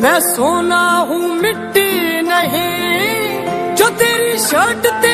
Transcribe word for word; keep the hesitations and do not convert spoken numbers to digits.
मैं सोना हूँ मिट्टी नहीं जो तेरी शर्ट